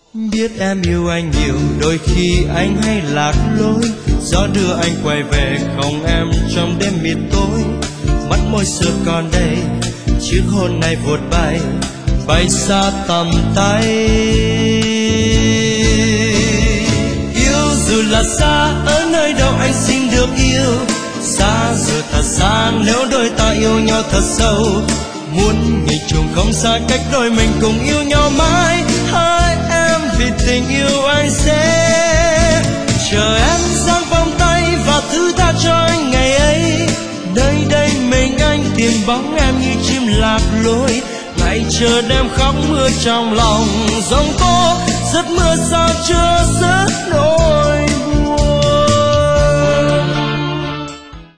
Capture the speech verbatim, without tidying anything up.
Biết em yêu anh nhiều, đôi khi anh hay lạc lối. Gió đưa anh quay về không em trong đêm mịt tối. Mắt môi xưa còn đây, chiếc hôn này vụt bay, bay xa tầm tay. Yêu dù là xa, ở nơi đâu anh xin được yêu. Xa dù thật xa, nếu đôi ta yêu nhau thật sâu. Muốn nhìn chung không xa, cách đôi mình cùng yêu nhau mãi. Hai em vì tình yêu anh sẽ chờ em giang vòng tay và thứ tha cho anh ngày ấy. Nơi đây mình anh tìm bóng em như chim lạc lối. Ngày chờ đêm khóc mưa trong lòng giông tố, giấc mưa sao chưa dứt nổi.